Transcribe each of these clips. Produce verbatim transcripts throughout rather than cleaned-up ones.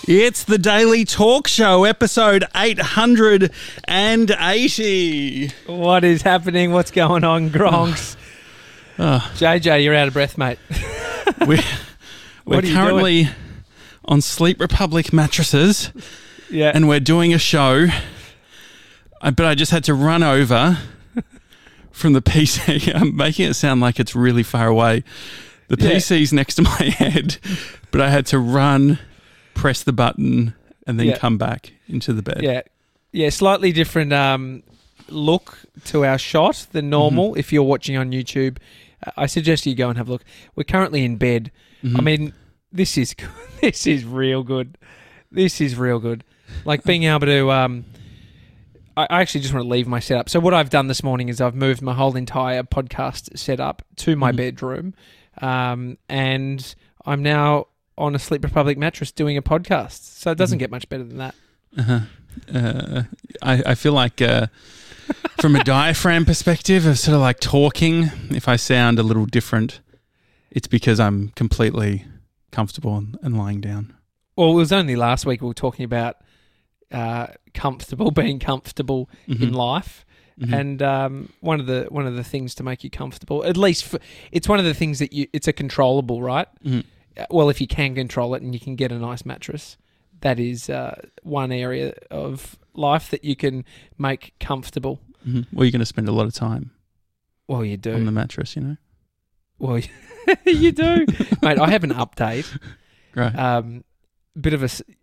It's the Daily Talk Show, episode eight hundred eighty. What is happening? What's going on, Gronks? Oh. J J, you're out of breath, mate. We're, we're What are you currently on Sleep Republic mattresses, Yeah. and we're doing a show, I- but I just had to run over from the P C. I'm making it sound like it's really far away. The Yeah. P C's next to my head, but I had to run, press the button, and then Yeah. come back into the bed. Yeah. Yeah, slightly different um, look to our shot than normal. Mm-hmm. If you're watching on YouTube, uh, I suggest you go and have a look. We're currently in bed. Mhm. I mean, this is this is real good. This is real good. Like being able to... Um, I I actually just want to leave my setup. So what I've done this morning is I've moved my whole entire podcast setup to my Mhm. bedroom, um, and I'm now on a Sleep Republic mattress doing a podcast. So it doesn't Mhm. get much better than that. Uh-huh. Uh, I, I feel like uh, from a diaphragm perspective of sort of like talking, if I sound a little different, it's because I'm completely comfortable and, and lying down. Well, it was only last week we were talking about uh, comfortable, being comfortable Mhm. in life. Mhm. And um, one of the one of the things to make you comfortable, at least for, it's one of the things that you it's a controllable, right? Mhm. Uh, Well, if you can control it and you can get a nice mattress, that is uh, one area of life that you can make comfortable. Mhm. Well, you're going to spend a lot of time Well, you on the do. mattress, you know? Well, you do, mate. I have an update. Right. Um, bit of a s-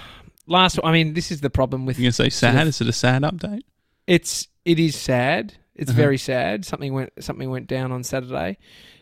last. I mean, this is the problem with You're going to say sort sad? of- Is it a sad update? It's it is sad. It's Uh-huh. very sad. Something went something went down on Saturday.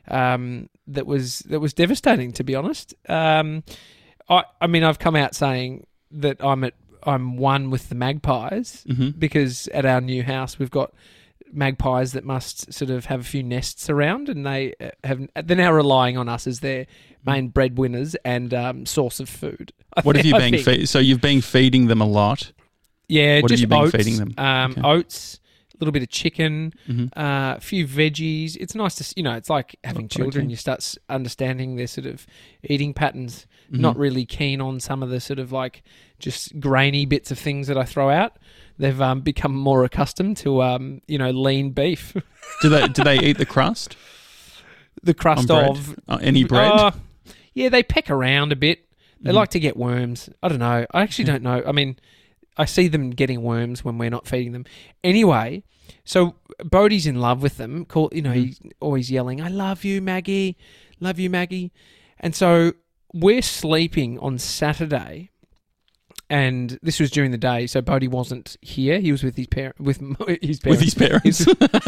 Um, that was that was devastating, to be honest. Um, I I mean I've come out saying that I'm at I'm one with the magpies Mm-hmm. because at our new house we've got magpies that must sort of have a few nests around, and they uh, have they're now relying on us as their main breadwinners and um, source of food. I What have thi- you I been think. feeding? So you've been feeding them a lot. Yeah, What have just you been oats, feeding them? Um, Okay. Oats, a little bit of chicken, Mm-hmm. uh, a few veggies. It's nice to, s- you know, it's like having Lot of children. protein. You start s- understanding their sort of eating patterns. Mm-hmm. Not really keen on some of the sort of like just grainy bits of things that I throw out. They've um, become more accustomed to, um, you know, lean beef. Do they do they eat the crust? The crust bread? of Uh, any bread? Uh, yeah, they peck around a bit. They Mhm. like to get worms. I don't know. I actually Yeah. don't know. I mean, I see them getting worms when we're not feeding them. Anyway, so Bodie's in love with them. Call, you know, Mhm. he's always yelling, "I love you, Maggie. Love you, Maggie." And so we're sleeping on Saturday, and this was during the day. So Bodie wasn't here. He was with his parent, with m- his With parents. his parents?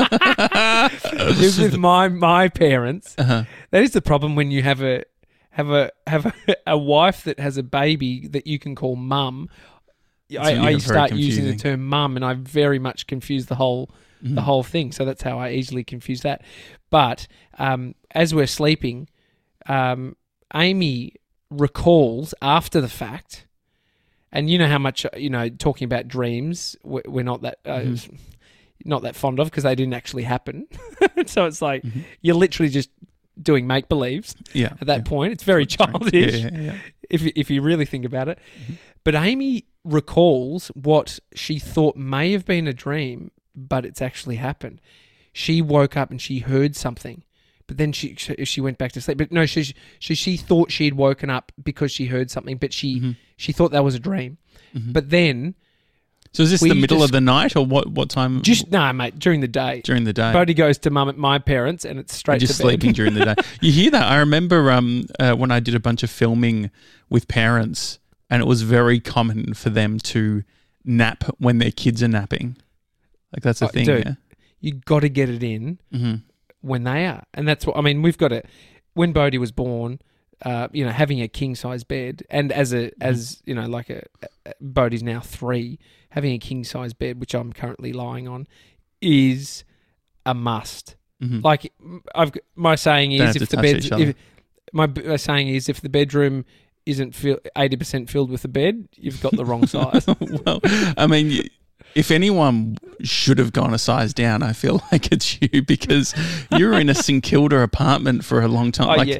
He was with my my parents. uh-huh. That is the problem when you have a have a have a, a wife that has a baby that you can call mum. I, when I you get very start using the confusing. term mum, and I very much confuse the whole Mhm. the whole thing. So that's how I easily confuse that. But um, as we're sleeping, um, Amy recalls after the fact, and you know how much you know talking about dreams we're we're not that uh, Mhm. not that fond of because they didn't actually happen. So it's like Mhm. you're literally just doing make believes Yeah. at that yeah. point. It's very childish Yeah, yeah, yeah. if you- if you really think about it. Mhm. But Amy recalls what she thought may have been a dream, but it's actually happened. She woke up and she heard something, but then she she she went back to sleep. But no, she she she thought she had woken up because she heard something, but she Mhm. she thought that was a dream. Mhm. But then So is this we the middle just- of the night or what? What time? just no, mate, during the day. during the day. Bodie goes to mum at my parents, and it's straight just to bed. sleeping during the day. You hear that? I remember um, uh, when I did a bunch of filming with parents, and it was very common for them to nap when their kids are napping. Like that's a Oh, thing. dude. Yeah. You got to get it in Mm-hmm. when they are, and that's what I mean. We've got it. When Bodie was born, uh, you know, having a king size bed, and as a as you know, like a, a Bodie's now three, having a king size bed, which I'm currently lying on, is a must. Mm-hmm. Like I've my saying Don't is have if to the touch bed each other. if, my, my saying is if the bedroom isn't fill, eighty percent filled with a bed, you've got the wrong size. Well, I mean, y- if anyone should have gone a size down, I feel like it's you because you were in a St Kilda apartment for a long time. Oh, like, yeah.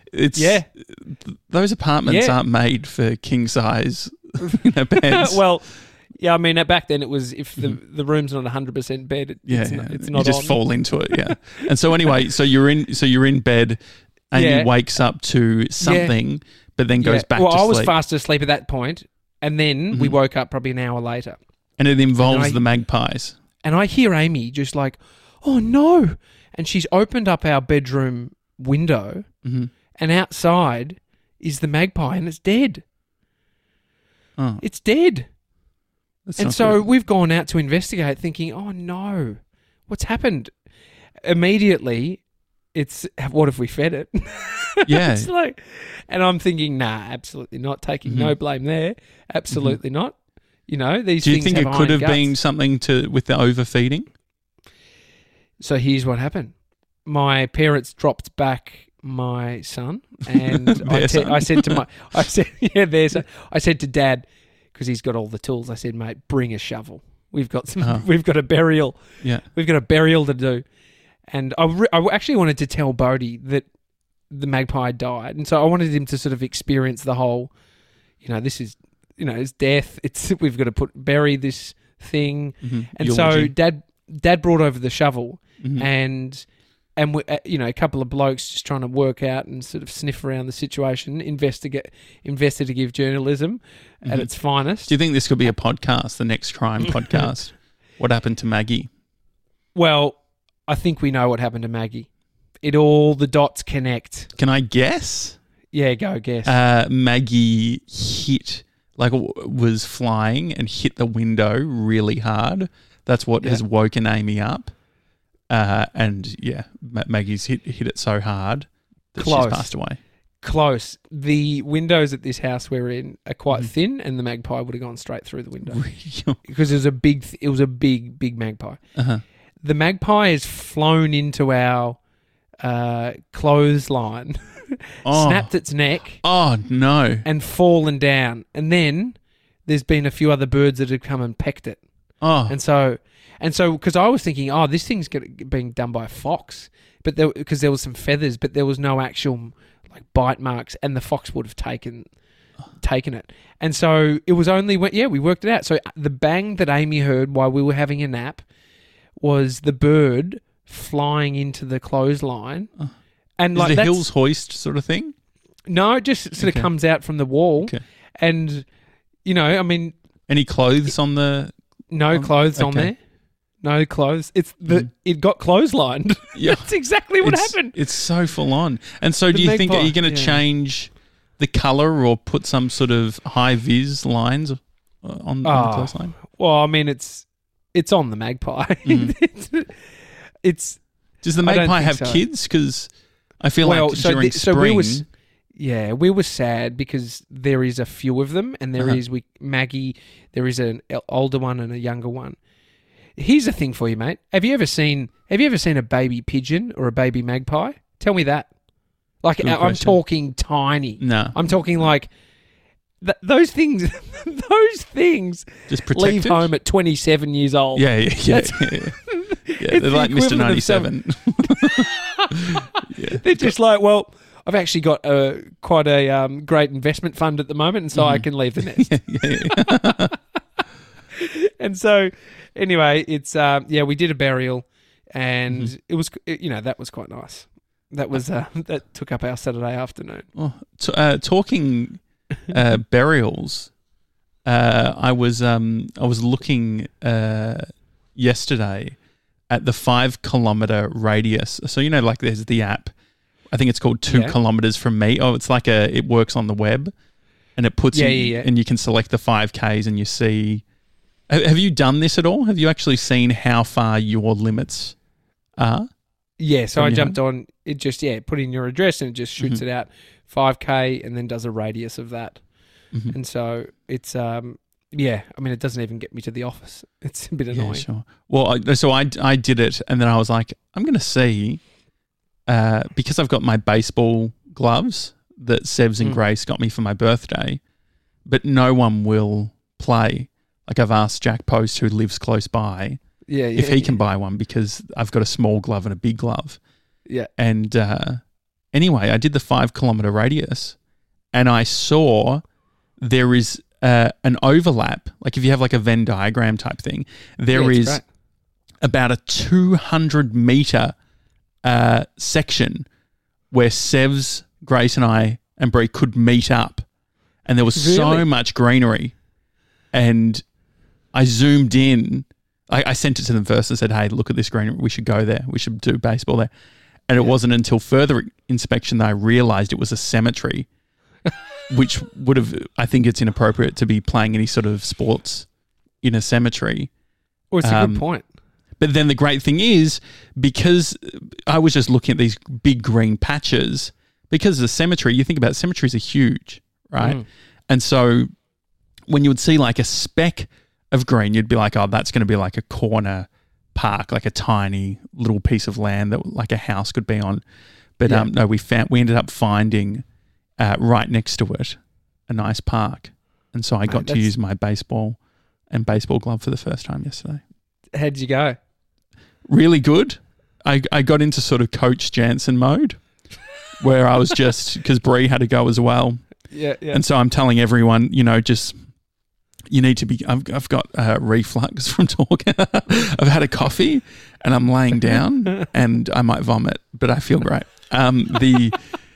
It's Yeah. th- those apartments Yeah. aren't made for king size you know, beds. Well, yeah, I mean, uh, back then it was if the, the room's not one hundred percent bed, it, yeah, it's, yeah. not, it's you not just on. fall into it. Yeah. And so anyway, so you're in. So you're in bed. Amy Yeah. wakes up to something, but then goes Yeah. back well, to I was sleep. fast asleep at that point, and then we Mhm. woke up probably an hour later. And it involves And I- the magpies. And I hear Amy just like, oh no. And she's opened up our bedroom window, Mm-hmm. and outside is the magpie, and it's dead. Oh, It's dead. that's And not so good. we've gone out to investigate thinking, oh no, what's happened? Immediately, it's, what if we fed it? Yeah. It's like, and I'm thinking, nah, absolutely not. Taking no Mhm. blame there. Absolutely not. You know, these Do you things think have it could iron have guts. been something to with the overfeeding? So here's what happened. My parents dropped back my son, and I, Their te- son. I said to my, I said, yeah, there's, a, I said to Dad, because he's got all the tools. I said, mate, bring a shovel. We've got some, Oh. we've got a burial. Yeah. We've got a burial to do. And I, re- I actually wanted to tell Bodie that the magpie died, and so I wanted him to sort of experience the whole, you know, this is, you know, it's death. It's we've got to put bury this thing, Mm-hmm. and so Dad, Dad brought over the shovel. Mhm. and and we, uh, you know, a couple of blokes just trying to work out and sort of sniff around the situation, investigate, investigative journalism Mhm. at its finest. Do you think this could be a podcast, the next crime podcast? What happened to Maggie? Well, I think we know what happened to Maggie. It all the dots connect. Can I guess? Yeah, go guess. Uh, Maggie hit, like, w- was flying and hit the window really hard. That's what Yeah. has woken Amy up. Uh, and yeah, Ma- Maggie's hit hit it so hard that Close. she's passed away. Close. The windows at this house we're in are quite Mhm. thin, and the magpie would have gone straight through the window because it was a big. Th- it was a big, big magpie. uh-huh. The magpie has flown into our uh, clothesline, Oh. snapped its neck, Oh no! and fallen down. And then there's been a few other birds that have come and pecked it. Oh, And so, and so, because I was thinking, oh, this thing's get, being done by a fox, but there because there was some feathers, but there was no actual like bite marks, and the fox would have taken taken it. And so it was only when yeah we worked it out. So the bang that Amy heard while we were having a nap was the bird flying into the clothesline, Oh. and is like it a that's, Hills hoist sort of thing? no, it just sort Okay. of comes out from the wall, Okay. and you know, I mean, Any clothes on the? no Um, clothes on okay. there. No clothes. It's the Mhm. it got clotheslined. Yeah. That's exactly what it's, happened. It's so full on. And so, The do you think are you magpie, going to yeah. change the color or put some sort of high vis lines uh, on, on the Ah. clothesline? Well, I mean, it's it's on the magpie. Mhm. it's, it's Does the I don't magpie think have so. kids? Because I feel well, like so during the- so spring, we was yeah we were sad because there is a few of them, and there Uh-huh. is we Maggie. There is an el- older one and a younger one. Here's the thing for you, mate. Have you ever seen Have you ever seen a baby pigeon or a baby magpie? Tell me that. Like Good I'm question. talking tiny. no, I'm talking like th- those things. Those things just leave protected. home at twenty-seven years old. Yeah, yeah, yeah. That's- yeah, yeah. Yeah, It's they're the like Mister equivalent of some- ninety-seven. Yeah. They're just like, well, I've actually got a quite a um, great investment fund at the moment, and so I Mhm. can leave the nest. yeah, yeah, yeah. And so, anyway, it's um, yeah, we did a burial, and Mhm. it was it- you know that was quite nice. That was uh, that took up our Saturday afternoon. Oh, t- uh, talking uh, burials, uh, I was um, I was looking uh, yesterday at the five kilometer radius. So you know, like there's the app. I think it's called Two Yeah. Kilometers from Me. Oh, it's like a it works on the web, and it puts Yeah, in, yeah, yeah. and you can select the five Ks, and you see. Ha- Have you done this at all? Have you actually seen how far your limits are? Yeah, so From I your jumped on it. Just yeah, put in your address, and it just shoots Mhm. it out five k, and then does a radius of that. Mhm. And so it's um yeah, I mean it doesn't even get me to the office. It's a bit annoying. Yeah, sure. Well, I, so I, I did it, and then I was like, I'm going to see, uh, because I've got my baseball gloves that Sevs and Mm. Grace got me for my birthday, but no one will play. Like I've asked Jack Post, who lives close by, Yeah, yeah. if he can yeah. buy one because I've got a small glove and a big glove. Yeah. And uh, anyway, I did the five kilometer radius, and I saw there is uh, an overlap. Like if you have like a Venn diagram type thing, there Yeah, it's is great. about a two hundred meter uh, section where Sevs, Grace, and I and Brie could meet up, and there was so Really? much greenery. And I zoomed in. I, I sent it to them first and said, "Hey, look at this greenery. We should go there. We should do baseball there." And it wasn't until further inspection that I realised it was a cemetery, which would have. I think it's inappropriate to be playing any sort of sports in a cemetery. Well, it's a Um, good point. But then the great thing is, because I was just looking at these big green patches, because the cemetery, you think about it, cemeteries are huge, right? Mm. And so when you would see like a speck of green, you'd be like, oh, that's going to be like a corner park, like a tiny little piece of land that like a house could be on. But Yeah. um, no, we found we ended up finding uh, right next to it a nice park. And so I Mate, got to that's- use my baseball and baseball glove for the first time yesterday. How'd you go? Really good. I, I got into sort of Coach Jansen mode where I was just, because Brie had to go as well. Yeah, yeah. And so I'm telling everyone, you know, just, you need to be, I've, I've got uh, reflux from talking. I've had a coffee and I'm laying down and I might vomit, but I feel great. Um, the,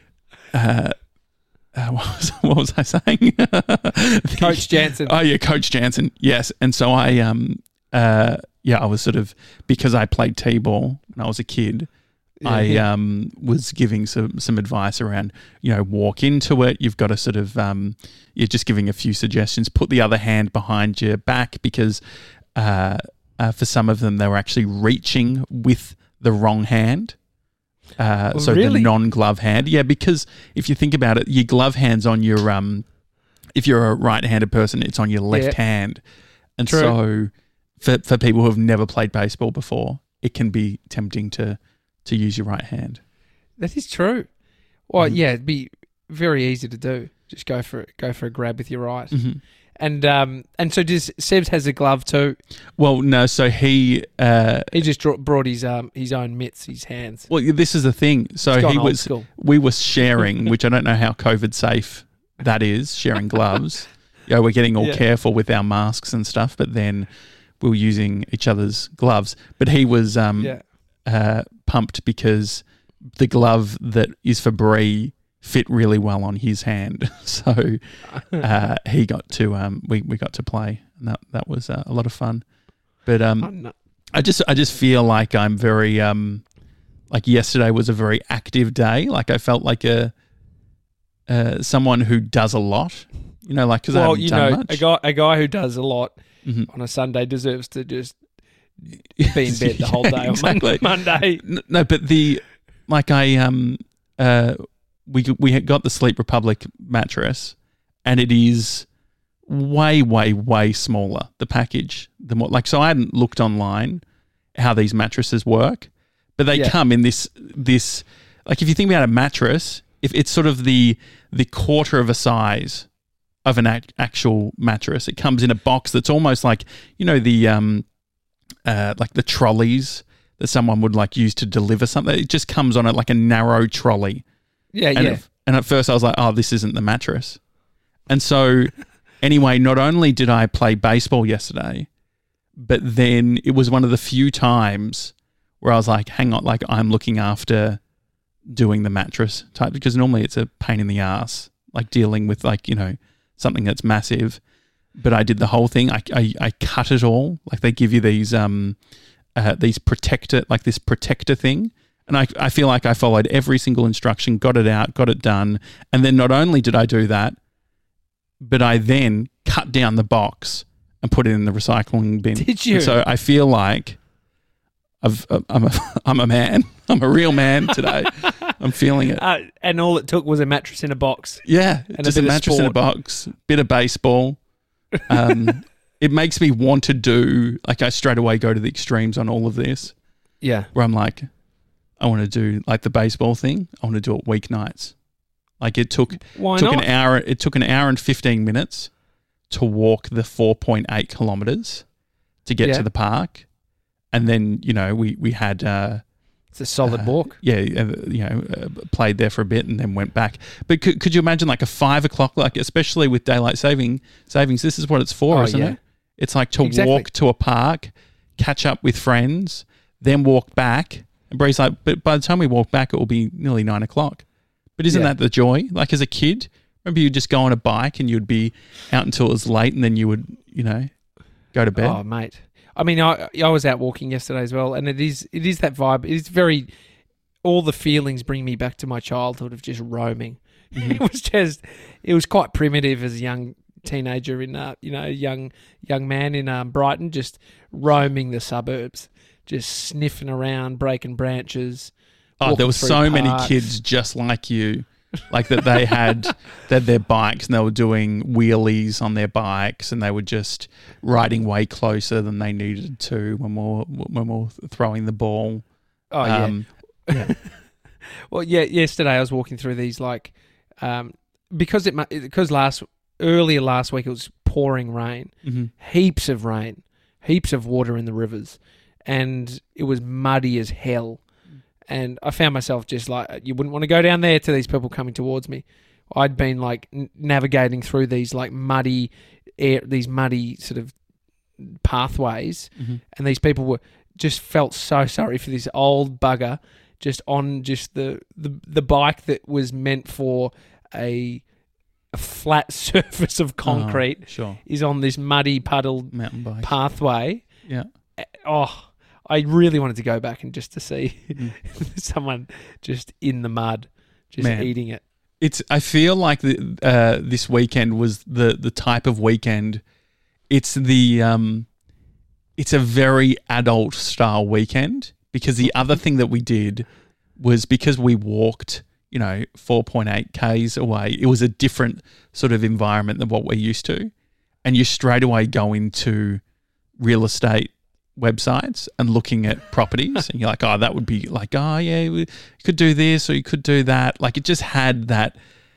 uh, uh, what, was, what was I saying? The- Coach Jansen. Oh yeah, Coach Jansen. Yes. And so I, um, uh, yeah, I was sort of, because I played T-ball when I was a kid, Yeah, I yeah. um, was giving some, some advice around, you know, walk into it. You've got to sort of, um, you're just giving a few suggestions. Put the other hand behind your back because uh, uh, for some of them, they were actually reaching with the wrong hand. Uh, Oh, so really? the non-glove hand. Yeah, because if you think about it, your glove hand's on your, um, if you're a right-handed person, it's on your left Yeah. hand. And True. so for, for people who have never played baseball before, it can be tempting to to use your right hand. That is true. Well, Mhm. yeah, it'd be very easy to do. Just go for it. Go for a grab with your right. Mm-hmm. And um, and so does Sebs has a glove too. Well, no, so he, uh, He just draw, brought his um his own mitts, his hands. well, this is the thing. So He's gone he old was, school. we were sharing, which I don't know how COVID safe that is, sharing gloves. You know, we're getting all Yeah. careful with our masks and stuff, but then we were using each other's gloves. But he was um, Yeah. uh, pumped because the glove that is for Brie fit really well on his hand. So uh, he got to um, we we got to play, and that that was uh, a lot of fun. But um, Oh, no. I just I just feel like I'm very um, like yesterday was a very active day. Like I felt like a uh, someone who does a lot. You know, like because I Well, haven't you done know, much. a guy a guy who does a lot Mhm. on a Sunday deserves to just be in bed the whole Yeah, day exactly. on Mon- Monday. N- No, but the like I um uh we we had got the Sleep Republic mattress, and it is way way way smaller, the package than what like so I hadn't looked online how these mattresses work, but they Yeah. come in this this like if you think about a mattress, if it's sort of the the quarter of a size of an act, actual mattress, it comes in a box that's almost like you know the um uh like the trolleys that someone would like use to deliver something. It just comes on it like a narrow trolley. Yeah, And, yeah. at, and at first I was like, oh, this isn't the mattress. And so anyway, not only did I play baseball yesterday, but then it was one of the few times where I was like, hang on, like I'm looking after doing the mattress type, because normally it's a pain in the ass, like dealing with like, you know, something that's massive. But I did the whole thing. I, I, I cut it all. Like they give you these, um, uh, these protector, like this protector thing. And I, I feel like I followed every single instruction, got it out, got it done. And then not only did I do that, but I then cut down the box and put it in the recycling bin. Did you? And so I feel like I've, I'm, a, I'm a man. I'm a real man today. I'm feeling it. Uh, and all it took was a mattress in a box. Yeah, and a just a, bit of mattress in a sport. box, bit of baseball. Um, it makes me want to do, like I straight away go to the extremes on all of this, Yeah. where I'm like, I want to do like the baseball thing. I want to do it weeknights. Like it took Why took not? an hour. It took an hour and fifteen minutes to walk the four point eight kilometers to get Yeah. to the park, and then you know we we had uh, It's a solid uh, walk. Yeah, uh, you know, uh, played there for a bit and then went back. But could, could you imagine like a five o'clock, like especially with daylight saving savings? This is what it's for, Oh, isn't yeah. it? It's like to Exactly. walk to a park, catch up with friends, then walk back. And Bree's like, but by the time we walk back, it will be nearly nine o'clock. But isn't Yeah. that the joy? Like as a kid, remember you'd just go on a bike and you'd be out until it was late, and then you would, you know, go to bed. Oh, mate. I mean, I I was out walking yesterday as well, and it is it is that vibe. It's very, all the feelings bring me back to my childhood of just roaming. Mm-hmm. It was just, it was quite primitive as a young teenager in, uh, you know, young young man in um, Brighton, just roaming the suburbs, just sniffing around, breaking branches. Oh, walking there were through so many parks. kids just like you, like that they had they had their bikes and they were doing wheelies on their bikes and they were just riding way closer than they needed to when we were, when we were throwing the ball. Oh, yeah. Um, yeah. Well, yeah, yesterday I was walking through these like, um, because it mu- because last earlier last week it was pouring rain, Mhm. heaps of rain, heaps of water in the rivers, and it was muddy as hell. And I found myself just like, you wouldn't want to go down there to these people coming towards me. I'd been like n- navigating through these like muddy, air, these muddy sort of pathways, Mhm. and these people were just felt so sorry for this old bugger just on just the the, the bike that was meant for a, a flat surface of concrete Oh, sure. is on this muddy puddled Mountain bike. pathway. Yeah. Oh, I really wanted to go back and just to see Mm. someone just in the mud, just Man. eating it. It's. I feel like the, uh, this weekend was the the type of weekend. It's the um, it's a very adult style weekend because the other thing that we did was because we walked, you know, four point eight kays away. It was a different sort of environment than what we're used to, and you straight away go into real estate websites and looking at properties and you're like, oh, that would be like, oh yeah, we could do this or you could do that. Like it just had that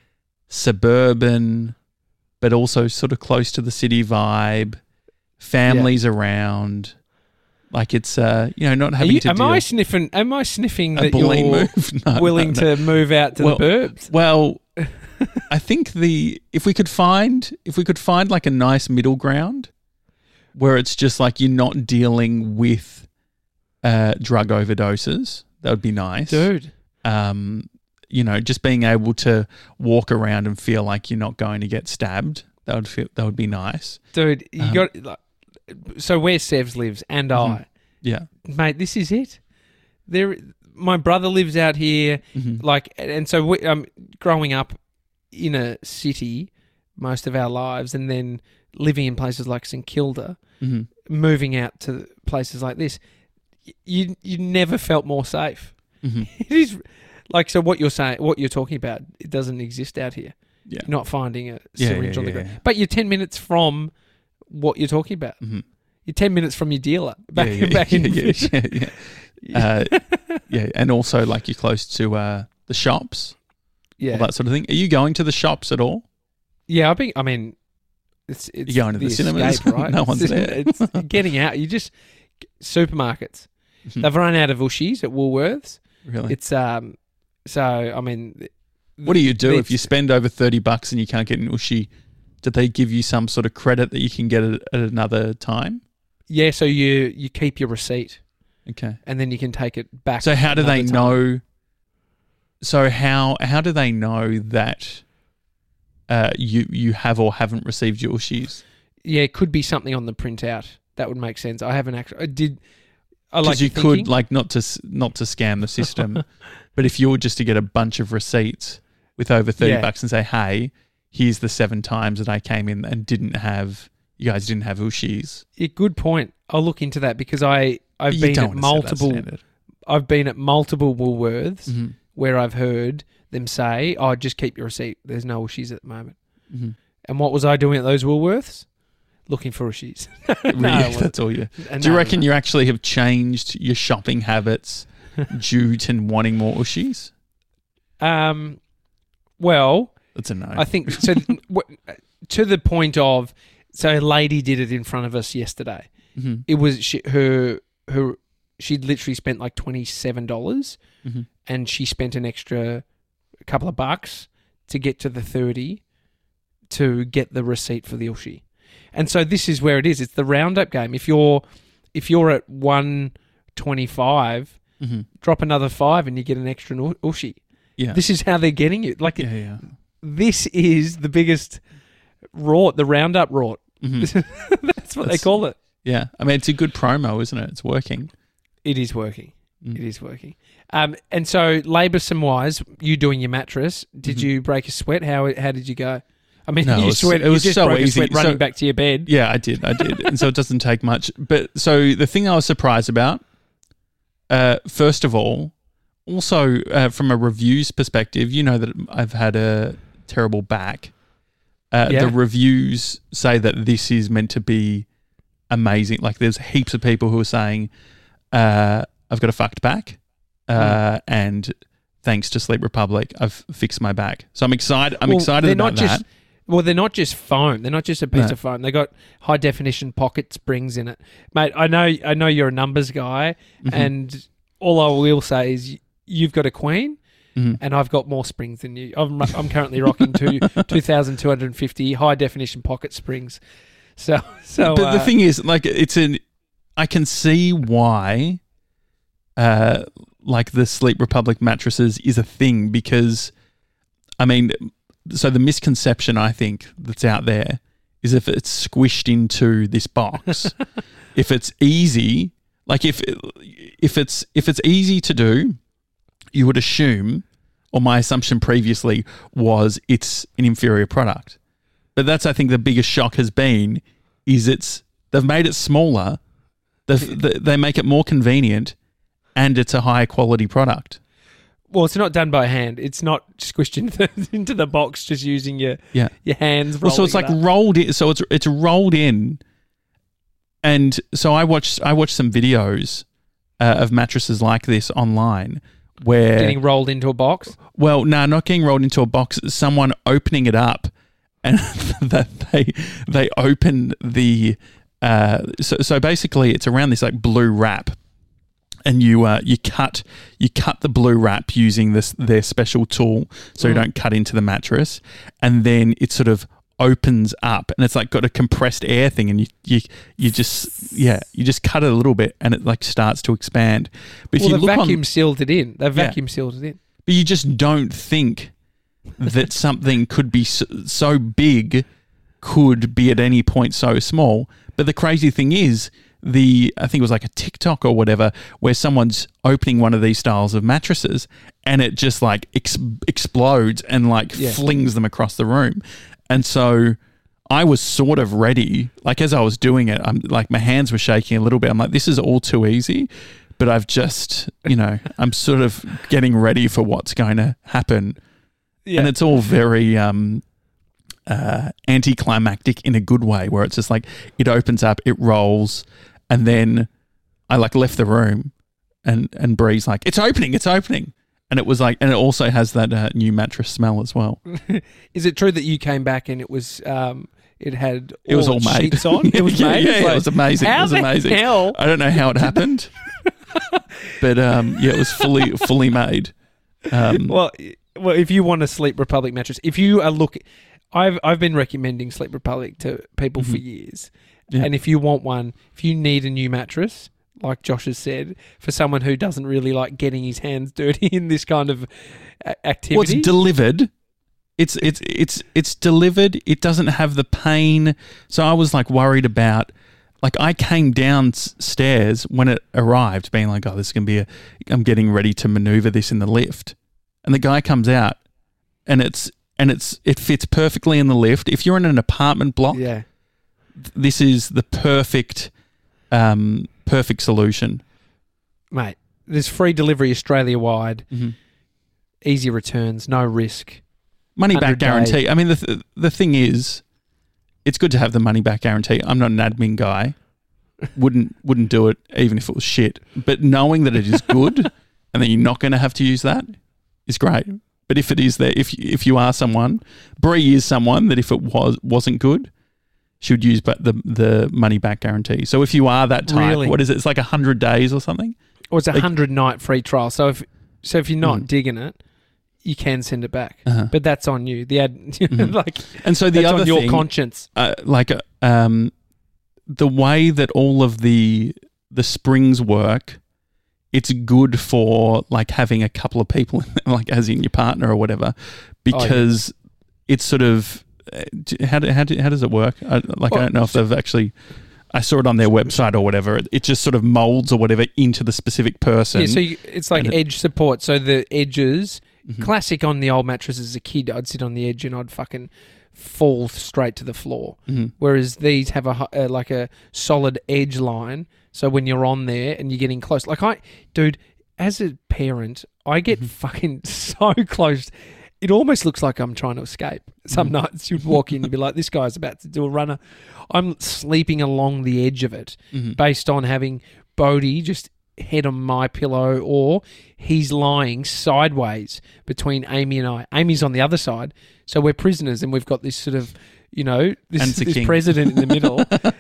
suburban but also sort of close to the city vibe, families around. Like it's uh you know, not Are having you, to am deal I sniffing? Am I sniffing a that bullying you're move. No, willing no, no. to move out to Well- the burbs? Well, I think the if we could find if we could find like a nice middle ground where it's just like you're not dealing with uh, drug overdoses, that would be nice, Dude, Um, you know, just being able to walk around and feel like you're not going to get stabbed, that would feel that would be nice. dude, you Um, got like, so where Sevs lives and Mhm. I, Yeah. mate, this is it. There, my brother lives out here. Mhm. Like, and so we, um, growing up in a city most of our lives, and then living in places like St Kilda, Mhm. moving out to places like this, y- you you never felt more safe. Mhm. It is like, so what you're saying, what you're talking about, it doesn't exist out here. Yeah. You're not finding a Yeah, syringe yeah, on the yeah, ground, yeah. but you're ten minutes from what you're talking about. Mhm. You're ten minutes from your dealer. Back, yeah, yeah, back yeah, in yeah, yeah, yeah. Uh, yeah, and also like you're close to uh, the shops, yeah. all that sort of thing. Are you going to the shops at all? Yeah, I think. I mean, it's it's You going to the cinemas? escape, right? No one's it's, there. It's getting out. You just supermarkets. Mhm. They've run out of Ushies at Woolworths. Really? It's um. So I mean, What do you do if it's- you spend over thirty bucks and you can't get an Ushi? Do they give you some sort of credit that you can get at, at another time? Yeah, so you you keep your receipt Okay. and then you can take it back. So how do they another time. know? So how how do they know that uh, you you have or haven't received your Ushis? Yeah, it could be something on the printout. That would make sense. I haven't actually. I did. I Because like you your thinking. could like not to s- not to scam the system, but if you were just to get a bunch of receipts with over thirty Yeah. bucks and say, "Hey, here's the seven times that I came in and didn't have you guys didn't have Ushis." Yeah, good point. I'll look into that because I I've You been don't at wanna set that multiple. standard. I've been at multiple Woolworths Mhm. where I've heard them say, "Oh, just keep your receipt. There's no Ushies at the moment." Mhm. And what was I doing at those Woolworths? Looking for Ushies. Really, No, I wasn't. that's all you. Uh, Do you no, reckon no. you actually have changed your shopping habits due to wanting more Ushis? Um, well, That's a no. I think so. what, to the point of, so a lady did it in front of us yesterday. Mhm. It was she, her her she'd literally spent like twenty-seven dollars Mm-hmm. and she spent an extra couple of bucks to get to the thirty to get the receipt for the Ushi. And so this is where it is. It's the roundup game. If you're if you're at one twenty-five, Mm-hmm. drop another five and you get an extra nu- Ushi. Yeah. This is how they're getting you. Like yeah, yeah. this is the biggest rort, the roundup rort. Mm-hmm. That's what That's- they call it. Yeah. I mean, it's a good promo, isn't it? It's working. It is working. Mm. It is working. Um, and so, laboursome wise, you doing your mattress, did Mhm. you break a sweat? How how did you go? I mean, No, you it was- sweat. it was you just so broke a easy. sweat running So- back to your bed. Yeah, I did. I did. And so it doesn't take much. But so the thing I was surprised about, uh, first of all, also uh, from a reviews perspective, you know that I've had a terrible back. Uh, Yeah. The reviews say that this is meant to be amazing. Like there's heaps of people who are saying, uh, I've got a fucked back. Uh, and thanks to Sleep Republic, I've fixed my back. So I'm excited. I'm Well, excited they're about not just, that. Well, they're not just foam. They're not just a piece No. of foam. They got high definition pocket springs in it, mate. I know. I know you're a numbers guy, Mhm. and all I will say is y- you've got a queen. Mhm. And I've got more springs than you. I'm, I'm currently rocking two two thousand two hundred fifty high definition pocket springs. So, so. But the uh, thing is, like, it's an. I can see why, uh, like the Sleep Republic mattresses is a thing because, I mean, so the misconception I think that's out there is if it's squished into this box, if it's easy, like if if it's if it's easy to do, you would assume, or my assumption previously was it's an inferior product. But that's, I think, the biggest shock has been is it's they've made it smaller, they've, they they make it more convenient, and it's a higher quality product. Well, it's not done by hand. It's not squished into the, into the box just using your Yeah. your hands. Well, so it's like rolling it up. rolled in. So it's it's rolled in, and so I watched I watched some videos uh, of mattresses like this online where getting rolled into a box. well, no, not getting rolled into a box. Someone opening it up, and that they they open the uh, so so basically it's around this like blue wrap, and you uh, you cut you cut the blue wrap using this their special tool, so you Mm. don't cut into the mattress, and then it sort of opens up, and it's like got a compressed air thing, and you you you just yeah you just cut it a little bit, and it like starts to expand. But if Well, you they've look vacuum on, sealed it in. They've Yeah. vacuum sealed it in. but you just don't think that something could be so, so big could be at any point so small. But the crazy thing is, the I think it was like a TikTok or whatever, where someone's opening one of these styles of mattresses, and it just like ex- explodes and like Yeah. flings them across the room. And so I was sort of ready, like as I was doing it, I'm like my hands were shaking a little bit. I'm like, this is all too easy. But I've just, you know, I'm sort of getting ready for what's going to happen. Yeah. And it's all very um, uh, anticlimactic in a good way, where it's just like it opens up, it rolls, and then I like left the room, and and Bree's like, it's opening, it's opening, and it was like, and it also has that uh, new mattress smell as well. Is it true that you came back and it was um it had all It was all its made. sheets on? It was yeah, made. yeah, It's yeah, like, it was amazing. How It was the amazing. hell? I don't know how it happened, but um, yeah, it was fully fully made. Um, Well, well, if you want a Sleep Republic mattress, if you are looking, I've I've been recommending Sleep Republic to people for Mhm. years, Yeah. and if you want one, if you need a new mattress, like Josh has said, for someone who doesn't really like getting his hands dirty in this kind of a- activity, Well, it's delivered. It's it's it's it's delivered. It doesn't have the pain. So I was like worried about. Like I came downstairs when it arrived, being like, "Oh, this is gonna be a." I'm getting ready to maneuver this in the lift, and the guy comes out, and it's and it's it fits perfectly in the lift. If you're in an apartment block, yeah. this is the perfect, um, perfect solution. Mate, there's free delivery Australia wide, Mm-hmm. easy returns, no risk. Money one hundred back guarantee. I mean, the th- the thing is, it's good to have the money back guarantee. I'm not an admin guy. Wouldn't wouldn't do it even if it was shit. But knowing that it is good and that you're not going to have to use that is great. But if it is there, if if you are someone, Bree is someone that if it was wasn't good, she would use but the the money back guarantee. So if you are that type, Really? what is it? It's like a hundred days or something. Or it's a Like- hundred night free trial. So if so, if you're not Mm. digging it, you can send it back. Uh-huh. But that's on you. The ad, Mhm. like And so the that's other on your thing, conscience. uh, like uh, um, the way that all of the the springs work, it's good for like having a couple of people, like as in your partner or whatever, because it's sort of uh, d- how do, how do, how does it work? I, like I Well, don't know if they've actually. I saw it on their website or whatever. It, it just sort of molds or whatever into the specific person. Yeah, so you, it's like and it- edge support. So the edges, Mhm. classic on the old mattress as a kid, I'd sit on the edge and I'd fucking fall straight to the floor. Mhm. Whereas these have a hu- uh, like a solid edge line. So when you're on there and you're getting close, like I, dude, as a parent, I get Mhm. fucking so close. It almost looks like I'm trying to escape. Some Mhm. nights you'd walk in and be like, "This guy's about to do a runner." I'm sleeping along the edge of it, Mhm. based on having Bodhi just head on my pillow, or he's lying sideways between Amy and I. Amy's on the other side, so we're prisoners, and we've got this sort of, you know, And this, it's a this king. president in the middle.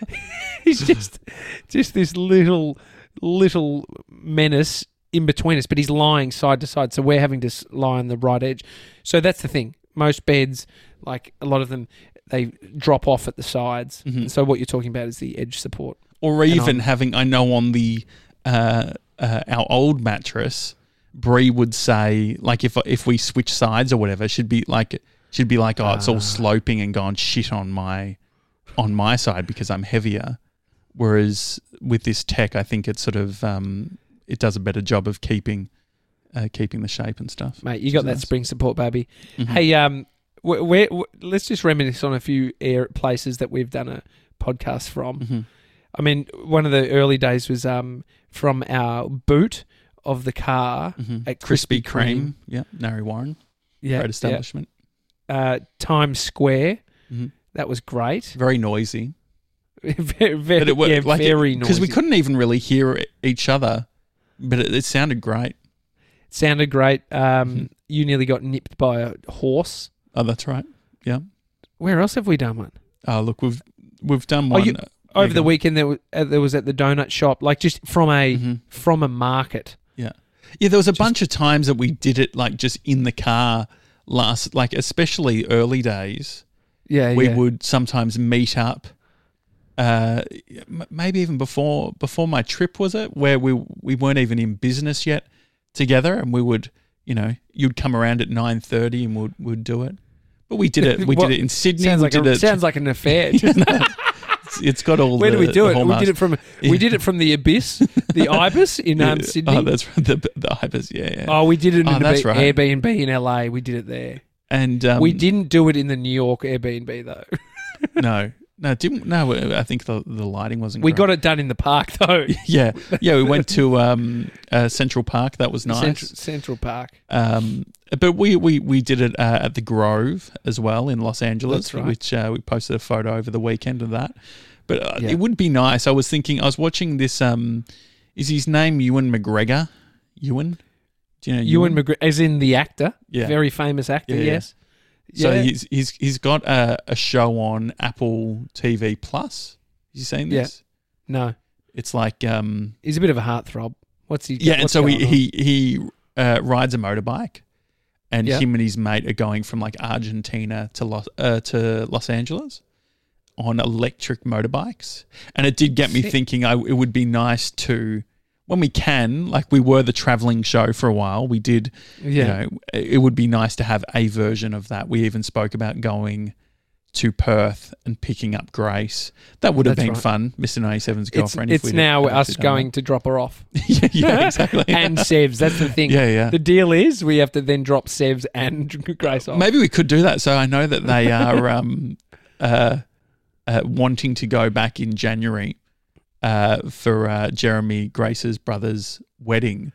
He's just, just this little, little menace in between us, but he's lying side to side, so we're having to s- lie on the right edge. So that's the thing. Most beds, like a lot of them, they drop off at the sides. Mhm. And so what you're talking about is the edge support. Or And even I'm- having, I know on the uh, uh, our old mattress, Bree would say, like if if we switch sides or whatever, she'd be like, she'd be like, oh, it's all Ah. sloping and gone shit on my on my side because I'm heavier. Whereas with this tech, I think it sort of um, it does a better job of keeping uh, keeping the shape and stuff. Mate, you got that Nice. spring support, baby. Mhm. Hey, um, where, where, let's just reminisce on a few air places that we've done a podcast from. Mhm. I mean, one of the early days was um from our boot of the car Mhm. at Krispy Krispy Kreme. Kreme, yeah, Nari Warren, Yeah, great yeah. establishment. Uh, Times Square, Mhm. that was great. Very noisy. very, very, But it was yeah, like very noisy. because we couldn't even really hear each other, but it, it sounded great. Sounded great. Um, Mhm. You nearly got nipped by a horse. Oh, that's right. Yeah. Where else have we done one? Oh, look, we've we've done Oh, one you- uh, Over yeah, the go. weekend, there was, uh, there was at the donut shop, like just from a Mhm. from a market. Yeah, there was a Just- bunch of times that we did it like just in the car last, like especially early days. Yeah, We yeah. would sometimes meet up. Uh, m- maybe even before before my trip, was it, where we we weren't even in business yet together, and we would, you know, you'd come around at nine thirty and we'd we'd do it. But we did it. We What- did it in Sydney. Sounds we like did a, it. sounds like an affair. Yeah, no, it's, it's got all. Where the, did we do the it? We hallmarks. did it from Yeah. we did it from the Abyss, the Ibis in um, Yeah. Sydney. Oh, that's right. The the Ibis. Yeah, yeah. Oh, we did it in Oh, an that's right. Airbnb in L A. We did it there. And um, we didn't do it in the New York Airbnb though. No, no, didn't. No, I think the the lighting wasn't. We great. got it done in the park though. Yeah, yeah. We went to um, uh, Central Park. That was nice. Central, Central Park. Um, but we, we, we did it uh, at the Grove as well in Los Angeles, That's right. which uh, we posted a photo over the weekend of that. But uh, Yeah. it would be nice. I was thinking, I was watching this. Um, is his name Ewan McGregor? Ewan? Do you know Ewan McGregor, as in the actor, Yeah. very famous actor. Yeah, yeah. Yes. So Yeah. he's he's he's got a, a show on Apple T V Plus. Have you seen Yeah. this? No, It's like um, he's a bit of a heartthrob. What's he? yeah, and what's so he going on? he he uh, rides a motorbike, and Yeah. him and his mate are going from like Argentina to Los uh, to Los Angeles on electric motorbikes, and it did get me Sick. thinking. I it would be nice to, when we can, like we were the traveling show for a while. We did, Yeah. you know, it would be nice to have a version of that. We even spoke about going to Perth and picking up Grace. That would have That's been right. fun, Mister ninety-seven's It's, girlfriend. if it's we'd now had us actually done going to drop her off. that. yeah, yeah, exactly. And Sevs. That's the thing. yeah, yeah. The deal is we have to then drop Sevs and Grace off. Maybe we could do that. So I know that they are um, uh, uh, wanting to go back in January uh, for uh, Jeremy Grace's brother's wedding.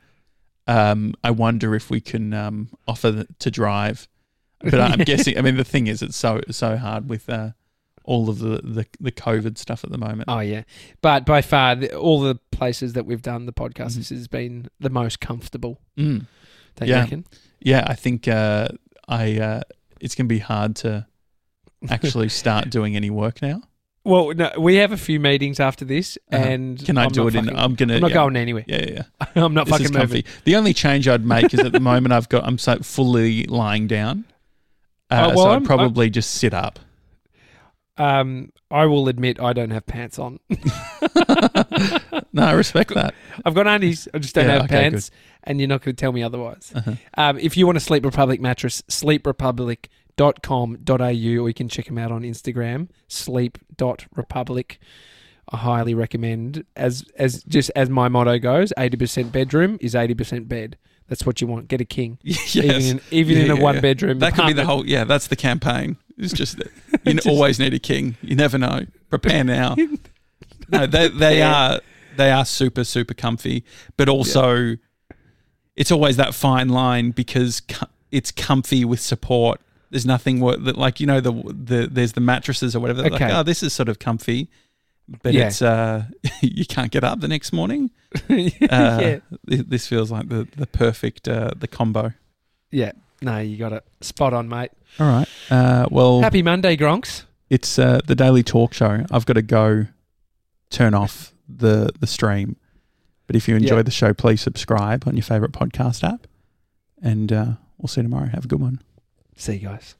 Um, I wonder if we can um, offer th- to drive. But I'm guessing. I mean, the thing is, it's so so hard with uh, all of the, the the COVID stuff at the moment. Oh yeah, but by far the, all the places that we've done the podcast, Mhm. this has been the most comfortable. Mm. Don't Yeah. you reckon? Yeah, I think uh, I uh, it's going to be hard to actually start doing any work now. Well, no, we have a few meetings after this, Uh-huh. and Can I I'm do not it in? fucking- I'm gonna. I'm not yeah. going anywhere. Yeah, yeah. yeah. I'm not This fucking is moving. comfy. The only change I'd make is at the moment I've got I'm so fully lying down, uh, Oh, well, so I'd I'm- probably just sit up. Um, I will admit I don't have pants on. No, I respect that. I've got undies. I just don't Yeah, have okay, pants, and you're not going to tell me otherwise. Uh-huh. Um, if you want a Sleep Republic mattress, sleep republic dot com dot a u, or you can check them out on Instagram, sleep dot republic. I highly recommend. As as just as my motto goes, eighty percent bedroom is eighty percent bed. That's what you want. Get a king, Yes. even in, even Yeah, in a yeah, one yeah. bedroom. That could be the apartment. whole. Yeah, that's the campaign. It's just that you Just- always need a king. You never know. Prepare now. No, they they Yeah. are they are super super comfy, but also it's always that fine line because co- it's comfy with support. There's nothing wor- that like you know the the there's the mattresses or whatever. They're Okay. Like, oh, this is sort of comfy, but Yeah. it's uh you can't get up the next morning. Uh, yeah, th- This feels like the the perfect uh, the combo. yeah. No, you got it spot on, mate. All right. Uh, well, Happy Monday, Gronks. it's uh, the Daily Talk Show. I've got to go turn off the the stream. But if you enjoy Yeah. the show, please subscribe on your favourite podcast app. And uh, we'll see you tomorrow. Have a good one. See you guys.